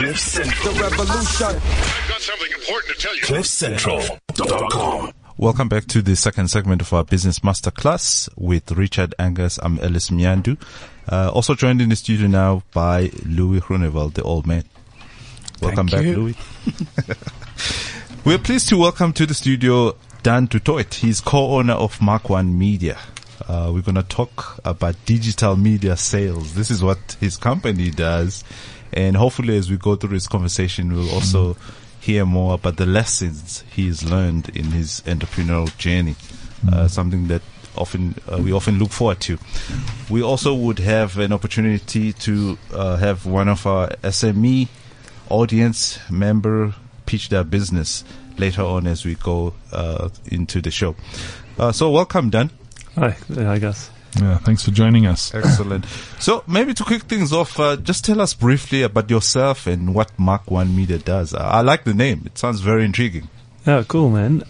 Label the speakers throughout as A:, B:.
A: Cliff Central. The revolution.
B: I've got something important to tell you.
A: CliffCentral.com.
C: Welcome back to the second segment of our Business Masterclass with Richard Angus. I'm Ellis Myandu. Also joined in the studio now by Louis Groenewald, the old man. Welcome back, Louis. We're pleased to welcome to the studio Dan du Toit. He's co-owner of Mark One Media. We're going to talk about digital media sales. This is what his company does. And hopefully as we go through this conversation, we'll also hear more about the lessons he's learned in his entrepreneurial journey. Something that we often look forward to. We also would have an opportunity to have one of our SME audience member pitch their business later on as we go into the show. So welcome, Dan.
D: Hi, I guess.
E: Yeah, thanks for joining us.
C: Excellent. So maybe to kick things off, just tell us briefly about yourself and what Mark One Media does. I like the name. It sounds very intriguing.
D: Yeah, cool, man.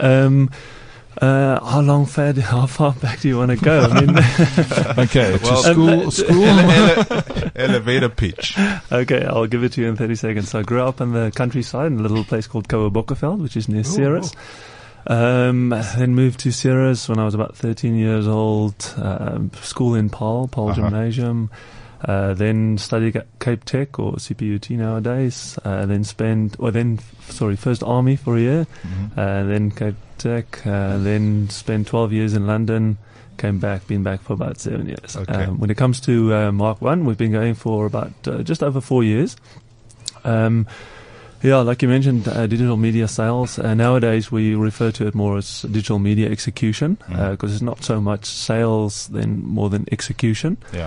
D: How far back do you want to go? I mean,
E: Okay, school.
C: Elevator pitch.
D: Okay, I'll give it to you in 30 seconds. So I grew up in the countryside in a little place called Koabokkerveld, which is near Ceres. Then moved to Ceres when I was about 13 years old. School in Paarl Gymnasium. Then studied at Cape Tech or CPUT nowadays. First Army for a year. Then Cape Tech. Then spent 12 years in London. Been back for about 7 years.
C: Okay.
D: When it comes to Mark One, we've been going for about just over 4 years. Yeah, like you mentioned, digital media sales. Nowadays, we refer to it more as digital media execution because it's not so much sales more than execution.
C: Yeah.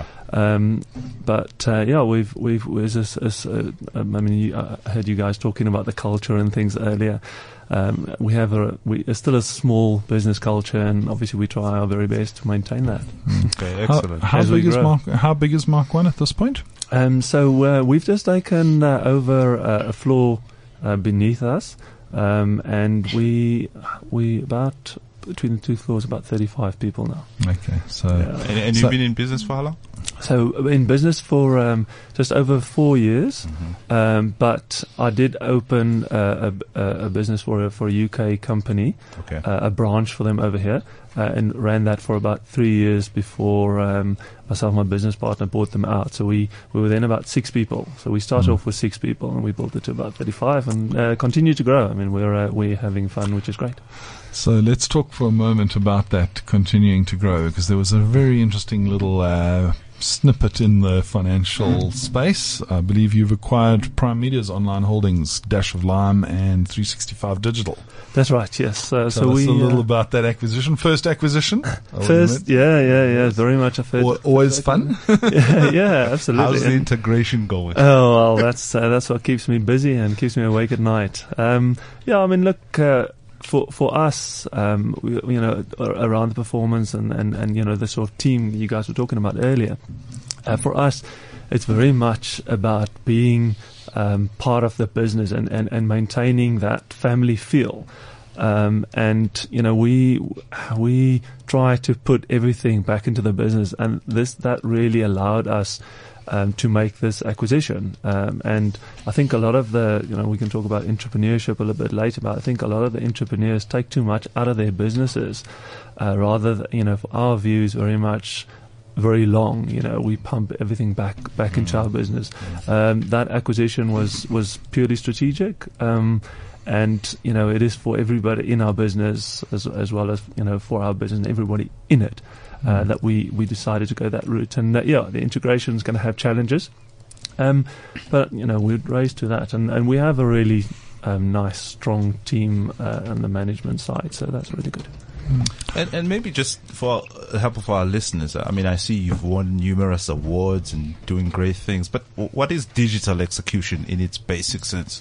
D: I heard you guys talking about the culture and things earlier. We're still a small business culture, and obviously we try our very best to maintain that.
C: Okay, excellent.
E: How big is Mark One at this point?
D: So we've just taken over a floor beneath us, and we about between the two floors about 35 people now.
E: Okay, so
C: And you've been in business for how long?
D: So in business for just over 4 years, but I did open a business for a UK company, a branch for them over here, and ran that for about 3 years before myself and my business partner bought them out. So we were then about 6 people. So we started off with 6 people, and we built it to about 35, and continue to grow. I mean, we're having fun, which is great.
E: So let's talk for a moment about that continuing to grow, because there was a very interesting little snippet in the financial space. I believe you've acquired Prime Media's online holdings, Dash of Lime and 365 Digital.
D: That's right, yes.
E: Tell us a little about that acquisition. First acquisition?
D: Yeah. Very much a first.
E: Always fun?
D: yeah, absolutely.
C: How's the integration going?
D: Oh, well, that's what keeps me busy and keeps me awake at night. Look, for us, around the performance and the sort of team you guys were talking about earlier, for us, it's very much about being part of the business and maintaining that family feel. We try to put everything back into the business, and that really allowed us to make this acquisition. And I think a lot of we can talk about entrepreneurship a little bit later, but I think a lot of the entrepreneurs take too much out of their businesses, rather than, for our view is very much very long. We pump everything back into our business. That acquisition was purely strategic. And it is for everybody in our business as well as for our business and everybody in it that we decided to go that route. And the integration is going to have challenges, but we're raised to that, and we have a really nice, strong team on the management side, so that's really good.
C: And maybe just for the help of our listeners, I mean, I see you've won numerous awards and doing great things, but what is digital execution in its basic sense?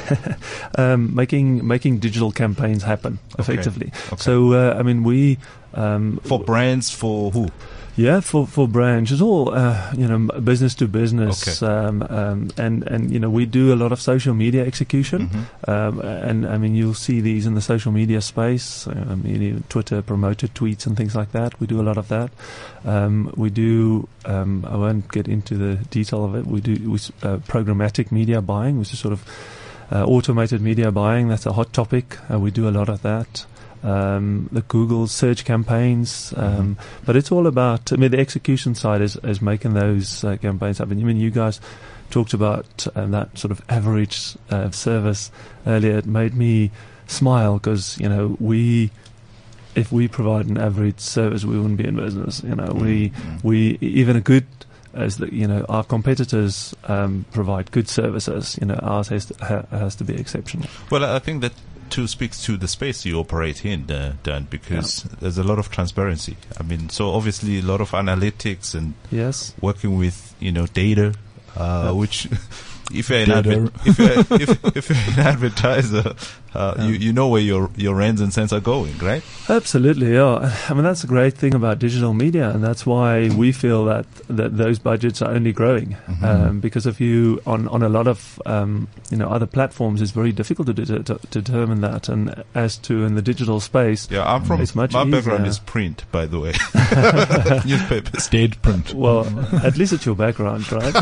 D: Making digital campaigns happen effectively.
C: Okay.
D: So we
C: for brands, for who?
D: Yeah, for branch, it's all business to business,
C: Okay.
D: and we do a lot of social media execution, and I mean you'll see these in the social media space, Twitter promoted tweets and things like that. We do a lot of that. We do. I won't get into the detail of it. We do programmatic media buying, which is sort of automated media buying. That's a hot topic. We do a lot of that. The Google search campaigns, but it's all about, the execution side is making those campaigns happen. You guys talked about that sort of average service earlier. It made me smile because, if we provide an average service, we wouldn't be in business. We even a good, as our competitors provide good services, ours has to be exceptional.
C: Well, I think that too speaks to the space you operate in, Dan, because there's a lot of transparency. I mean, so obviously a lot of analytics and
D: yes,
C: working with data, which if you're if you're an advertiser, you know where your rands and cents are going, right?
D: Absolutely, yeah. I mean, that's the great thing about digital media, and that's why we feel that those budgets are only growing. Because if you on a lot of other platforms, it's very difficult to determine that. And as to in the digital space,
C: it's much my
D: easier.
C: background is print, by the way, newspapers,
E: dead print.
D: Well, at least it's your background, right?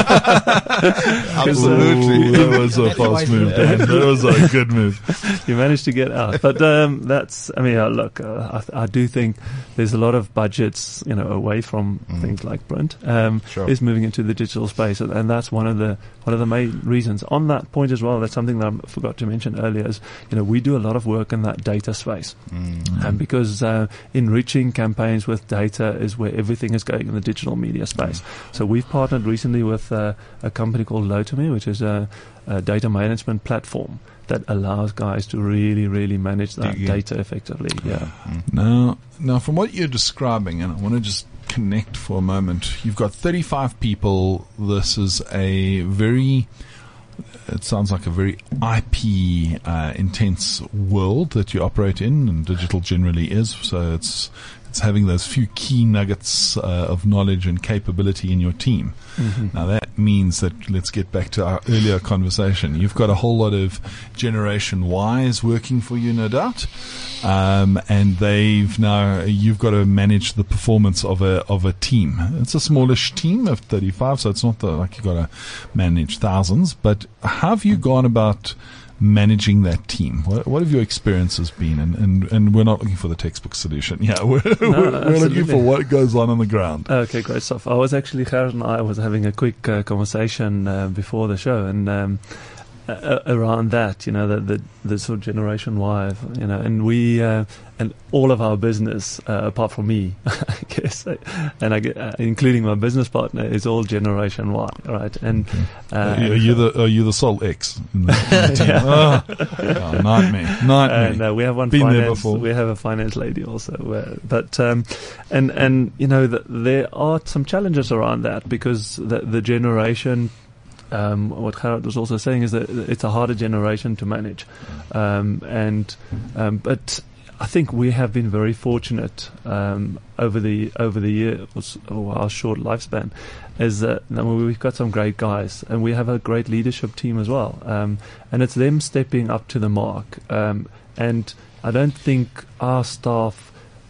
C: Absolutely,
E: that was a fast move, Dan. That was a good move.
D: You managed to get out, but that's. I mean, look, I do think there's a lot of budgets, away from things like print, is moving into the digital space, and that's one of the main reasons. On that point as well, that's something that I forgot to mention earlier. Is we do a lot of work in that data space, and because enriching campaigns with data is where everything is going in the digital media space. So we've partnered recently with a company called Lotame, which is a data management platform that allows guys to really, really manage that data effectively. Yeah.
E: Now, from what you're describing, and I want to just connect for a moment, you've got 35 people. This is it sounds like a very IP intense world that you operate in, and digital generally is. So it's having those few key nuggets of knowledge and capability in your team. Now that means that, let's get back to our earlier conversation, you've got a whole lot of Generation Ys working for you, no doubt, and you've got to manage the performance of a team. It's a smallish team of 35, so it's not like you've got to manage thousands, but how have you gone about managing that team? What have your experiences been? And we're not looking for the textbook solution. Yeah, we're looking for what goes on the ground.
D: Okay, great stuff. Gerard and I was having a quick conversation before the show, and around that, the sort of Generation Y, and we and all of our business, apart from me, I guess, and including my business partner, is all Generation Y, right? And
E: are you the sole X in the team? Nightmare.
D: And we have one
E: Been
D: finance.
E: there before.
D: We have a finance lady also, but and there are some challenges around that, because the generation. What Gerard was also saying is that it's a harder generation to manage, but I think we have been very fortunate over the years, or our short lifespan, is that we've got some great guys, and we have a great leadership team as well, and it's them stepping up to the mark, and I don't think our staff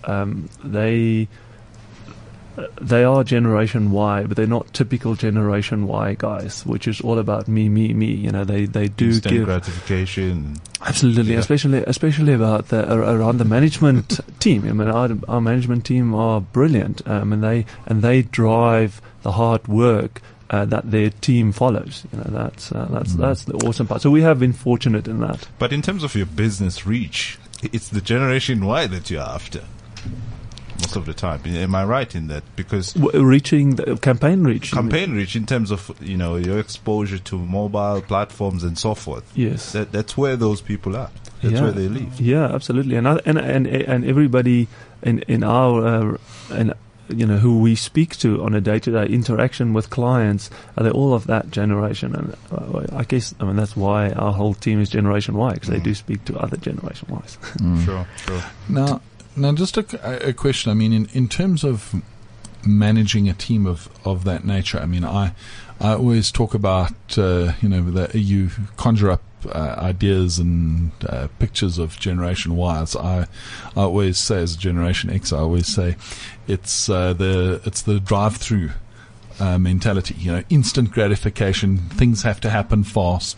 D: they are Generation Y, but they're not typical Generation Y guys, which is all about me. They do
C: instant
D: give
C: gratification.
D: Absolutely,
C: Yeah.
D: especially about around the management team. I mean, our management team are brilliant, and they drive the hard work that their team follows. That's the awesome part. So we have been fortunate in that.
C: But in terms of your business reach, it's the Generation Y that you're after most of the time. Am I right in that? Because
D: Reaching the campaign reach.
C: in terms of your exposure to mobile platforms and so forth.
D: Yes.
C: That's where those people are. That's where they live.
D: Yeah, absolutely. And everybody in our who we speak to on a day-to-day interaction with clients, they're all of that generation. And I guess that's why our whole team is Generation Y, because they do speak to other Generation Ys.
C: Sure.
E: Now, just a question. I mean, in terms of managing a team of that nature. I mean, I always talk about, that you conjure up ideas and pictures of Generation Y. So I always say, as Generation X, I always say it's the drive-through mentality. Instant gratification. Things have to happen fast.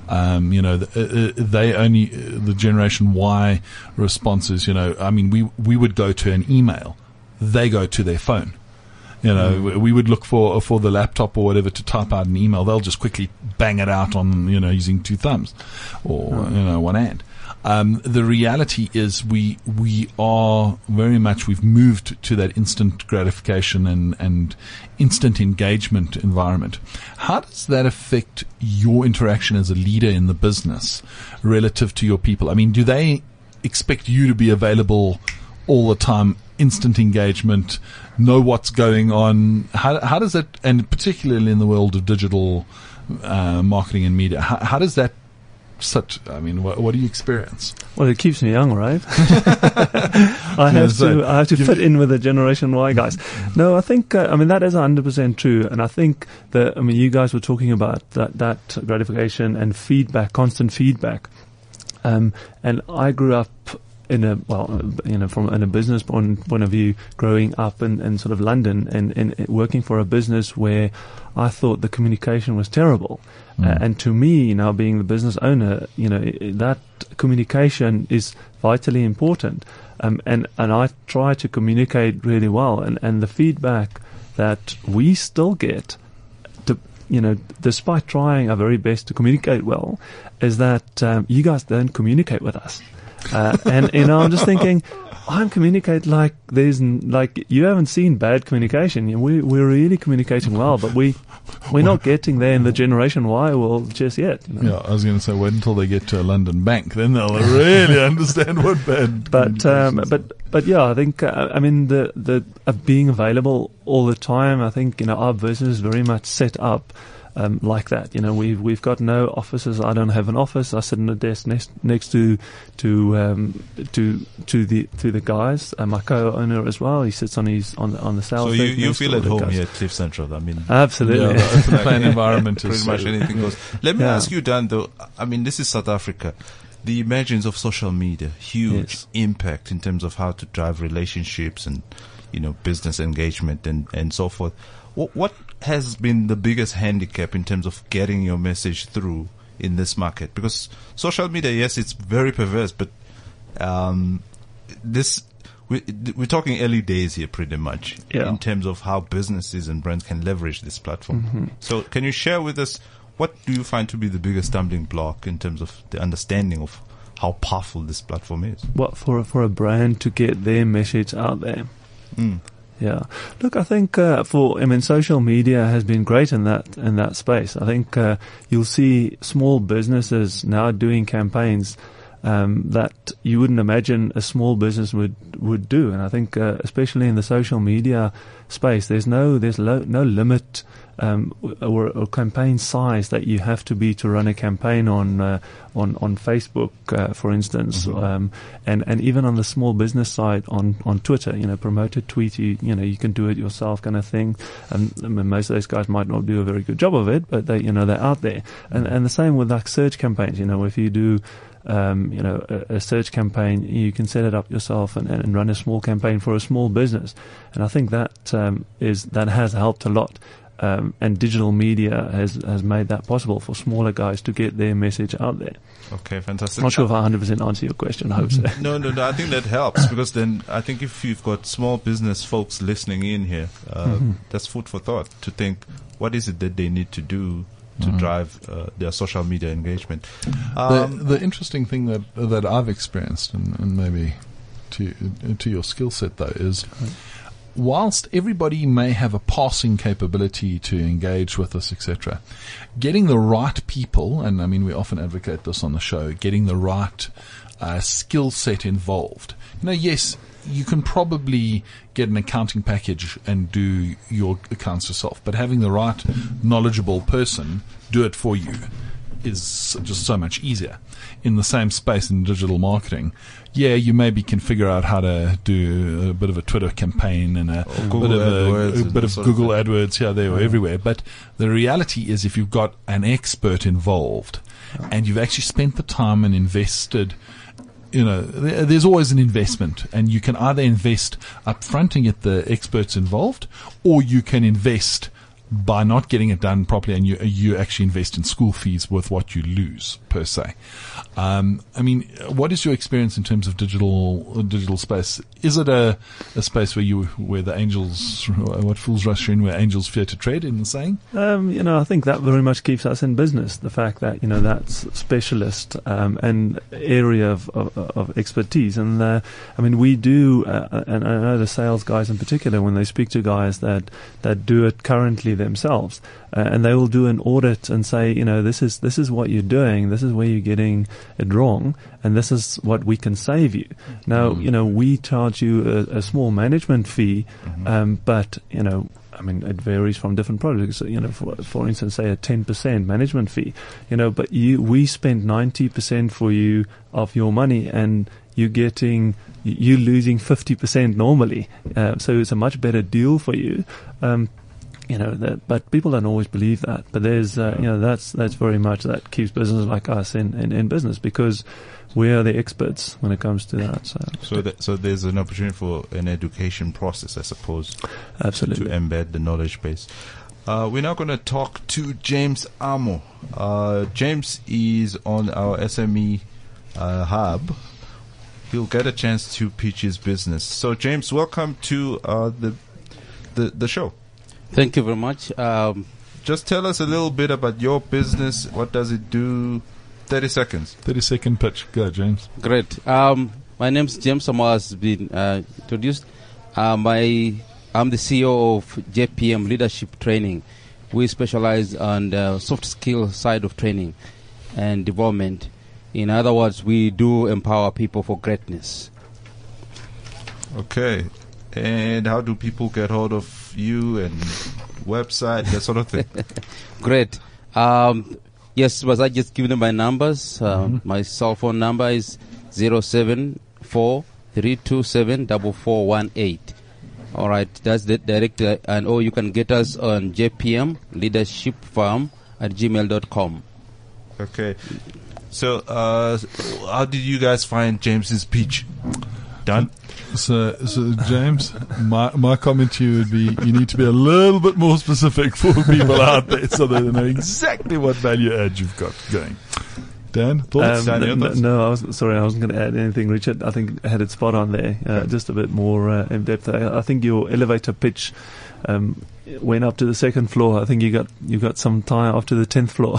E: The Generation Y response is, we would go to an email. They go to their phone. We would look for the laptop or whatever to type out an email. They'll just quickly bang it out on, using two thumbs or, one hand. The reality is we are very much, we've moved to that instant gratification and instant engagement environment. How does that affect your interaction as a leader in the business relative to your people? I mean, do they expect you to be available all the time, instant engagement, know what's going on? How does it, and particularly in the world of digital marketing and media, how does that what do you experience?
D: Well, it keeps me young, right? I have to fit in with the Generation Y guys. No, I think, that is 100% true. And I think that, you guys were talking about that gratification and feedback, constant feedback. And I grew up in from a business point of view, growing up in sort of London and working for a business where I thought the communication was terrible. And to me, now being the business owner, that communication is vitally important. And I try to communicate really well. And the feedback that we still get, despite trying our very best to communicate well, is that you guys don't communicate with us. And I'm just thinking, I'm communicate like you haven't seen bad communication. We're really communicating well, but we're not getting there in the Generation Y world just yet.
E: Yeah, I was going to say, wait until they get to a London bank, then they'll really understand what bad.
D: But yeah, I think the being available all the time. I think our business is very much set up. Like that, we've got no offices. I don't have an office. I sit on a desk next to the guys. My co-owner as well. He sits on the sales.
C: So you feel at home here at Cliff Central.
D: Absolutely.
E: The open plan environment is
C: pretty much anything goes. Let me ask you, Dan. Though, this is South Africa. The emergence of social media, huge impact in terms of how to drive relationships and business engagement and so forth. What has been the biggest handicap in terms of getting your message through in this market? Because social media, yes, it's very perverse, but we're talking early days here pretty much in terms of how businesses and brands can leverage this platform. Mm-hmm. So can you share with us, what do you find to be the biggest stumbling block in terms of the understanding of how powerful this platform is?
D: What for a brand to get their message out there? Yeah. Look, I think social media has been great in that space. I think you'll see small businesses now doing campaigns that you wouldn't imagine a small business would do. And I think especially in the social media space, there's no limit or campaign size that you have to be to run a campaign on Facebook, for instance, and even on the small business side on Twitter, promote a tweet, you can do it yourself, kind of thing. Most of those guys might not do a very good job of it, but they're out there. And the same with like search campaigns. If you do a search campaign, you can set it up yourself and run a small campaign for a small business. And I think that has helped a lot. And digital media has made that possible for smaller guys to get their message out there.
C: Okay, fantastic.
D: Not sure if I 100% answer your question. I hope so.
C: No, I think that helps, because then I think if you've got small business folks listening in here, that's food for thought to think, what is it that they need to do to drive their social media engagement?
E: The interesting thing that I've experienced, and maybe to your skill set though, is whilst everybody may have a passing capability to engage with us, etc., getting the right people, and we often advocate this on the show, getting the right skill set involved. Yes, you can probably get an accounting package and do your accounts yourself, but having the right knowledgeable person do it for you is just so much easier. In the same space in digital marketing, yeah, you maybe can figure out how to do a bit of a Twitter campaign and a bit of Google AdWords here, there, or everywhere. But the reality is, if you've got an expert involved and you've actually spent the time and invested, there's always an investment, and you can either invest up front and get the experts involved, or you can invest by not getting it done properly, and you actually invest in school fees with what you lose, per se. What is your experience in terms of digital space? Is it a space where the angels, what fools rush in, where angels fear to tread, in the saying?
D: I think that very much keeps us in business. The fact that, that's specialist, and area of expertise. And, we do, and I know the sales guys in particular, when they speak to guys that do it currently themselves, and they will do an audit and say, this is what you're doing, this is where you're getting it wrong, and this is what we can save you. Now, we charge you a small management fee, but, it varies from different projects. For instance, say a 10% management fee, but we spend 90% for you of your money, and you're losing 50% normally. So it's a much better deal for you. But people don't always believe that. But there's, that's very much that keeps business like us in business, because we are the experts when it comes to that.
C: So there's an opportunity for an education process, I suppose.
D: Absolutely.
C: To embed the knowledge base. We're now going to talk to James Amo. James is on our SME hub. He'll get a chance to pitch his business. So James, welcome to the show.
F: Thank you very much.
C: Just tell us a little bit about your business. What does it do? 30 seconds.
E: 30-second pitch. Go, James.
F: Great. My name's James Amo, has been introduced. I'm the CEO of JPM Leadership Training. We specialize on the soft skill side of training and development. In other words, we do empower people for greatness.
C: Okay. And how do people get hold of you and website, that sort of thing?
F: Great. Yes, was I just giving them my numbers? My cell phone number is 074-327-4418. All right, that's the direct, or you can get us on jpmleadershipfarm@gmail.com.
C: Okay. So, how did you guys find James's pitch? Done?
E: So James, my comment to you would be, you need to be a little bit more specific for people out there so they know exactly what value add you've got going. Dan, thoughts?
D: No, I wasn't going to add anything, Richard. I think I had it spot on there. Just a bit more in depth. I think your elevator pitch went up to the second floor. I think you got some time up to the 10th floor.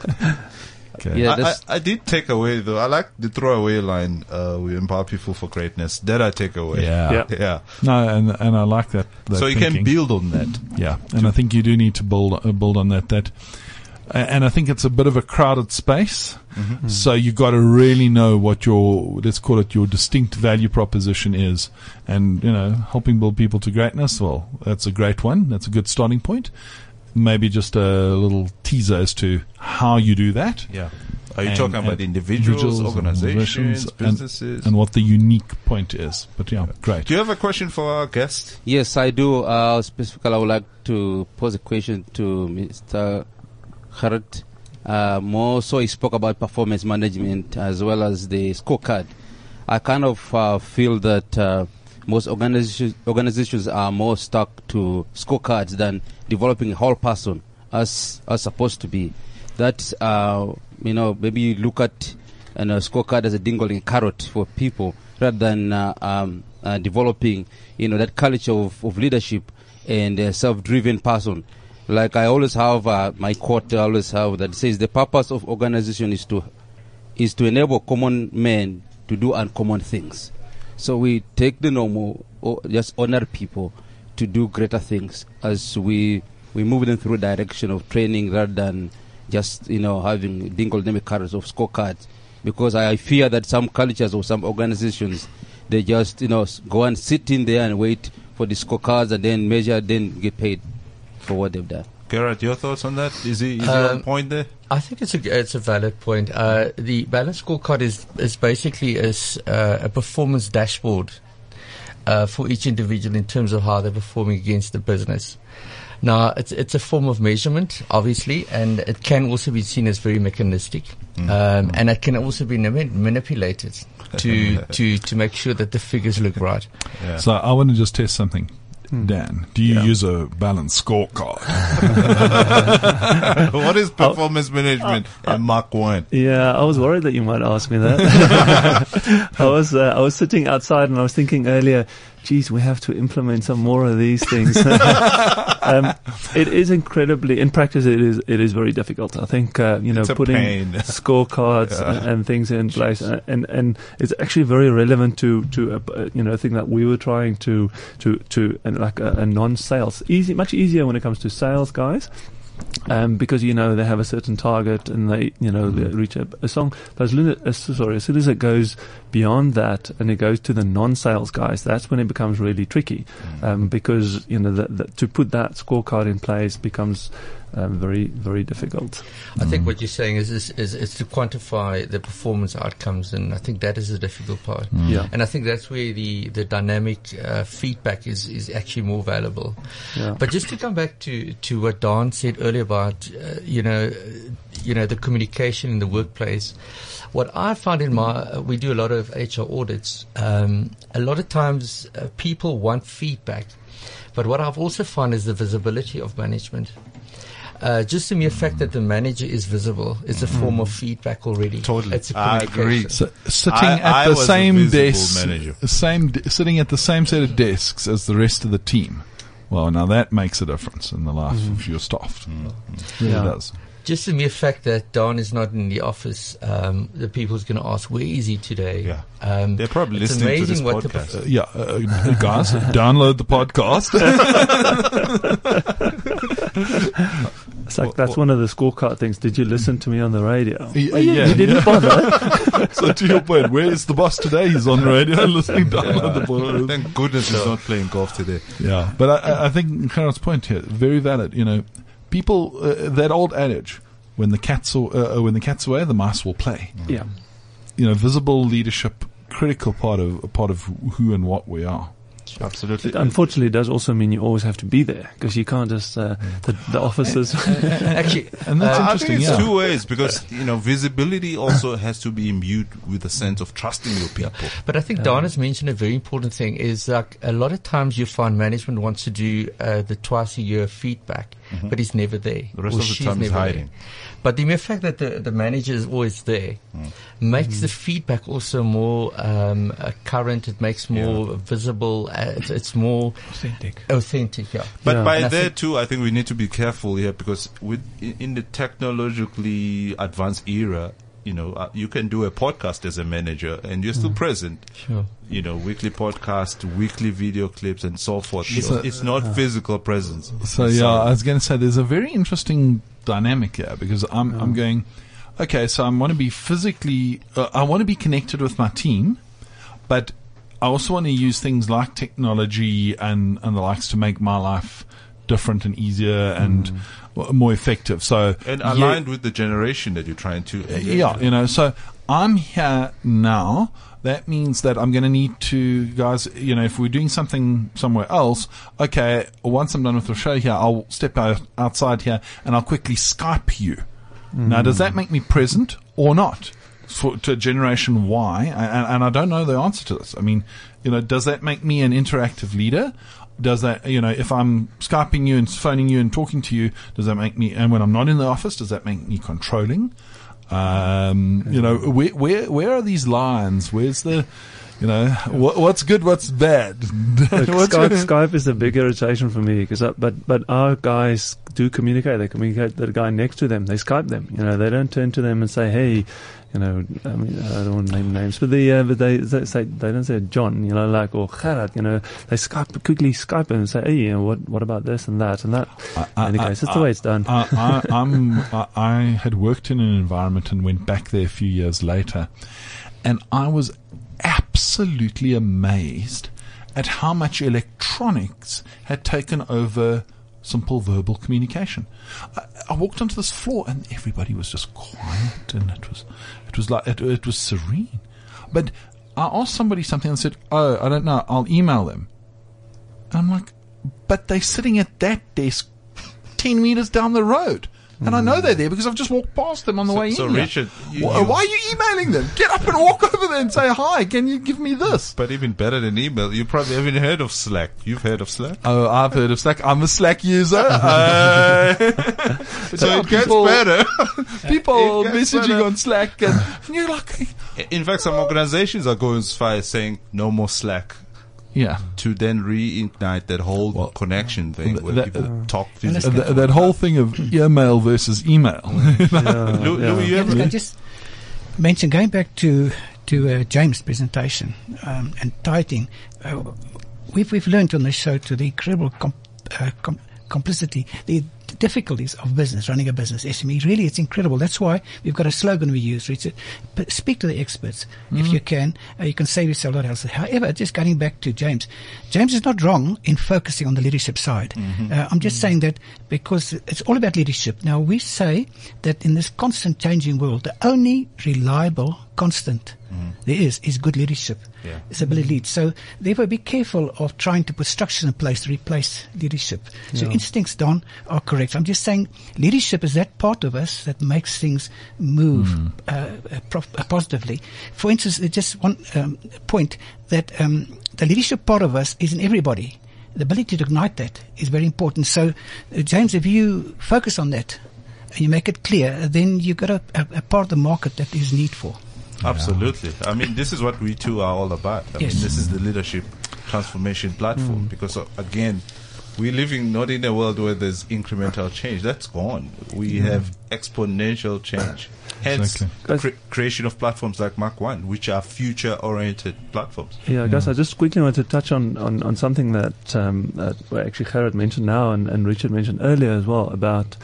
E: Okay.
C: Yeah, I did take away, though. I like the throwaway line, we empower people for greatness. That I take away.
E: Yeah. No, and I like that
C: so you
E: thinking.
C: can build on that.
E: Yeah, and I think you do need to build on that. And I think it's a bit of a crowded space. Mm-hmm. So you got to really know what let's call it your distinct value proposition is. And, helping build people to greatness, well, that's a great one. That's a good starting point. Maybe just a little teaser as to how you do that.
C: Yeah. Are you talking about individuals, organizations, businesses?
E: And what the unique point is. But yeah, great.
C: Do you have a question for our guest?
F: Yes, I do. Specifically, I would like to pose a question to Mr. Gerrit. More so, he spoke about performance management as well as the scorecard. I kind of feel that most organizations are more stuck to scorecards than developing a whole person as supposed to be. That maybe you look at a scorecard as a dingling carrot for people rather than developing that culture of leadership and a self-driven person. Like I always have my quote I always have that says the purpose of organization is to enable common men to do uncommon things. So we take the normal, or just honor people to do greater things as we move them through the direction of training rather than just having dingle-demic carrots of scorecards. Because I fear that some cultures or some organizations, they just go and sit in there and wait for the scorecards and then measure, then get paid for what they've done.
C: Gerrit, your thoughts on that? Is he on point there?
G: I think it's a valid point. The balanced scorecard is basically a performance dashboard for each individual in terms of how they're performing against the business. Now, it's a form of measurement, obviously, and it can also be seen as very mechanistic, and it can also be manipulated to make sure that the figures look right.
C: Yeah.
E: So I want to just test something. Dan, do you use a balanced scorecard?
C: What is performance management in Mark 1?
D: Yeah, I was worried that you might ask me that. I was sitting outside and I was thinking earlier, geez, we have to implement some more of these things. It is incredibly, in practice, it is very difficult. I think, putting scorecards and things in place, and it's actually very relevant to a thing that we were trying to like a non-sales, much easier when it comes to sales guys. Because they have a certain target and they reach a song. But as soon as it goes beyond that and it goes to the non-sales guys, that's when it becomes really tricky. Because to put that scorecard in place becomes very, very difficult.
G: I think what you're saying is to quantify the performance outcomes, and I think that is the difficult part.
D: Yeah.
G: And I think that's where the dynamic feedback is actually more valuable.
D: Yeah.
G: But just to come back to what Don said earlier about the communication in the workplace. What I found we do a lot of HR audits. A lot of times people want feedback, but what I've also found is the visibility of management. Just the mere fact that the manager is visible is a form of feedback already.
C: Totally.
G: It's a
C: I agree.
G: communication.
E: So, sitting at the same desk,
C: manager.
E: sitting at the same set of desks as the rest of the team. Well, now that makes a difference in the life of your staff. It really does.
G: Just the mere fact that Don is not in the office, the people's going to ask, where is he today?
C: Yeah. They're probably listening to this podcast.
E: Guys, download the podcast.
D: It's like that's one of the scorecard things. Did you listen to me on the radio?
E: Yeah.
D: You didn't bother.
E: So to your point, where is the boss today? He's on the radio listening. Download the podcast.
C: Thank goodness he's not playing golf today.
E: Yeah, but I think Gerard's point here, very valid. People, that old adage, when the cat's away, the mice will play.
D: Yeah.
E: Visible leadership, critical part of who and what we are.
C: Absolutely.
D: It unfortunately does also mean you always have to be there because you can't just the officers.
G: Actually,
E: And that's
C: I
E: interesting.
C: think it's
E: Yeah.
C: two ways because visibility also has to be imbued with a sense of trusting your people.
G: but I think Don has mentioned a very important thing is like a lot of times you find management wants to do the twice a year feedback, but he's never there.
C: The rest
G: or
C: of the
G: she's
C: time he's
G: never
C: hiding.
G: there. But the mere fact that the manager is always there makes the feedback also more current. It makes more visible. It's more authentic. Yeah.
C: But
D: Yeah.
C: by
G: And I
C: there
G: think-
C: too, I think we need to be careful here because in the technologically advanced era, you can do a podcast as a manager and you're still present.
G: Sure.
C: Weekly podcast, weekly video clips, and so forth.
E: Sure.
C: It's not physical presence.
E: So yeah, I was going to say there's a very interesting dynamic here because I'm going, okay, so I want to be physically, I want to be connected with my team, but I also want to use things like technology and the likes to make my life different and easier and more effective. So
C: And aligned with the generation that you're trying to engage.
E: so I'm here now. That means that I'm going to need to, guys, if we're doing something somewhere else, okay, once I'm done with the show here, I'll step outside here and I'll quickly Skype you. Now, does that make me present or not to Generation Y? And I don't know the answer to this. I mean, does that make me an interactive leader? Does that, if I'm Skyping you and phoning you and talking to you, does that make me, and when I'm not in the office, does that make me controlling? Where are these lines? Where's the, what's good, what's bad?
D: Skype is a big irritation for me because, but our guys do communicate. They communicate with the guy next to them. They Skype them. They don't turn to them and say, "Hey," I mean, I don't want to name names, but they say they don't say John, or Gerard. They quickly Skype them and say, "Hey, what about this and that and that?" In any case, that's the way it's done.
E: I had worked in an environment and went back there a few years later, and I was absolutely amazed at how much electronics had taken over simple verbal communication. I walked onto this floor and everybody was just quiet, and it was serene. But I asked somebody something and said, "Oh, I don't know, I'll email them." And I'm like, but they're sitting at that desk 10 meters down the road. And I know they're there because I've just walked past them on the way in.
C: So
E: here.
C: Richard,
E: why are you emailing them? Get up and walk over there and say, "Hi, can you give me this?"
C: But even better than email, you probably haven't heard of Slack. You've heard of Slack?
E: Oh, I've heard of Slack. I'm a Slack user.
C: So it gets better.
E: People
C: It gets
E: messaging
C: better.
E: on Slack, and you're like,
C: In fact, some organizations are going as far as saying no more Slack,
E: yeah.
C: to then reignite that whole connection thing where
E: that-
C: people talk
H: and
C: physically.
E: That whole thing of email versus email.
C: Louis, you ever
H: Can I just mention, going back to James' presentation and tithing, we've learned on this show to the incredible complicity, the difficulties of business, running a business, SME. Really, it's incredible. That's why we've got a slogan we use, Richard. Speak to the experts if you can. You can save yourself a lot else. However, just getting back to James is not wrong in focusing on the leadership side. I'm just saying that because it's all about leadership. Now, we say that in this constant changing world, the only reliable constant there is good leadership.
C: Yeah.
H: It's ability to lead. So therefore be careful of trying to put structures in place to replace leadership. So instincts, Don, are correct. I'm just saying leadership is that part of us that makes things move positively. For instance, just one point that the leadership part of us is in everybody. The ability to ignite that is very important. So, James, if you focus on that and you make it clear, then you've got a part of the market that is needful.
C: Absolutely. I mean, this is what we two are all about. I
H: Yes.
C: mean, this is the leadership transformation platform because, again, we're living not in a world where there's incremental change. That's gone. We have exponential change. Hence,
E: Exactly.
C: creation of platforms like Mark One, which are future-oriented platforms.
D: Yeah, guys, I just quickly want to touch on something that actually Gerard mentioned now and Richard mentioned earlier as well about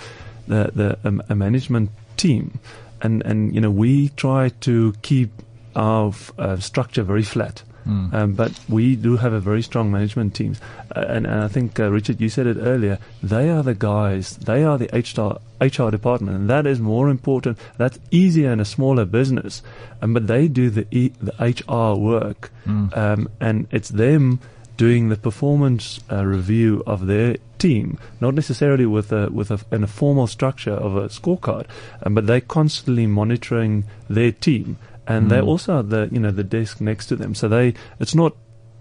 D: a management team. And you know, we try to keep our structure very flat. But we do have a very strong management team. And I think, Richard, you said it earlier, they are the guys, they are the HR department, and that is more important. That's easier in a smaller business, but they do the HR work, and it's them doing the performance review of their team, not necessarily in a formal structure of a scorecard, but they're constantly monitoring their team. And they also are the desk next to them. So it's not,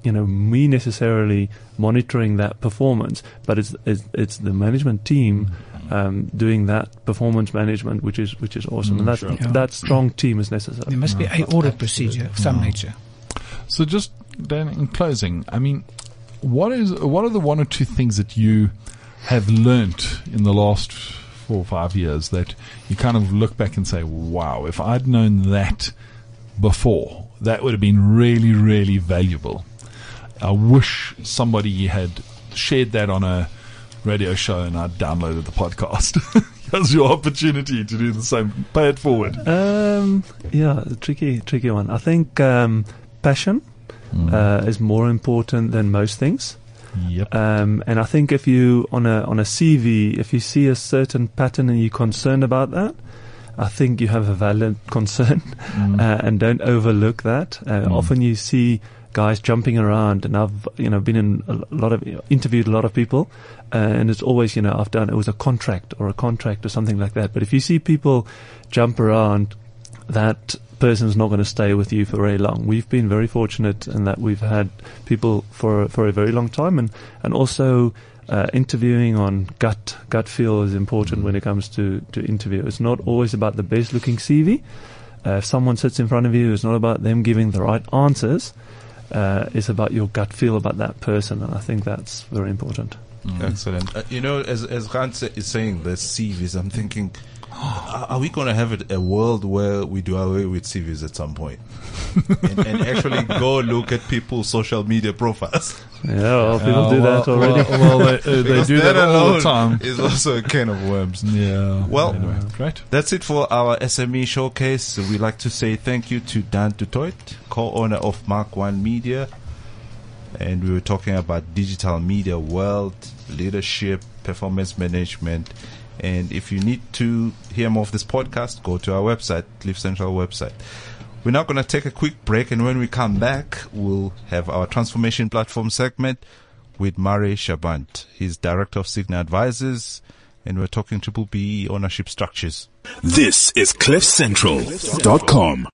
D: me necessarily monitoring that performance, but it's the management team doing that performance management, which is awesome. And that strong team is necessary.
H: There must be an audit procedure of some nature.
E: So just then, in closing, I mean, what are the one or two things that you have learnt in the last 4 or 5 years that you kind of look back and say, wow, if I'd known that before, that would have been really, really valuable. I wish somebody had shared that on a radio show and I'd downloaded the podcast. Here's your opportunity to do the same. Pay it forward.
D: Yeah, tricky one. I think passion is more important than most things.
E: Yep.
D: And I think if you on a CV, if you see a certain pattern and you're concerned about that, I think you have a valid concern, and don't overlook that. Often you see guys jumping around, and I've been in interviewed a lot of people, and it's always I've done it was a contract or something like that. But if you see people jump around, that person's not going to stay with you for very long. We've been very fortunate in that we've had people for a very long time, and also interviewing on gut feel is important when it comes to interview. It's not always about the best looking CV. If someone sits in front of you, it's not about them giving the right answers. It's about your gut feel about that person, and I think that's very important.
C: Excellent. As Hans is saying, the CVs, I'm thinking, are we going to have a world where we do away with CVs at some point and actually go look at people's social media profiles?
D: Yeah, well, people do that already.
E: Well, they do that all the time.
C: It's also a can of worms.
E: Yeah.
C: Well,
E: anyway, great.
C: That's it for our SME showcase. We'd like to say thank you to Dan du Toit, co-owner of Mark One Media, and we were talking about digital media world, leadership, performance management. And if you need to hear more of this podcast, go to our website, Cliff Central website. We're now going to take a quick break, and when we come back, we'll have our transformation platform segment with Murray Shabant. He's director of Cigna Advisors, and we're talking BBBE ownership structures.
A: This is CliffCentral.com.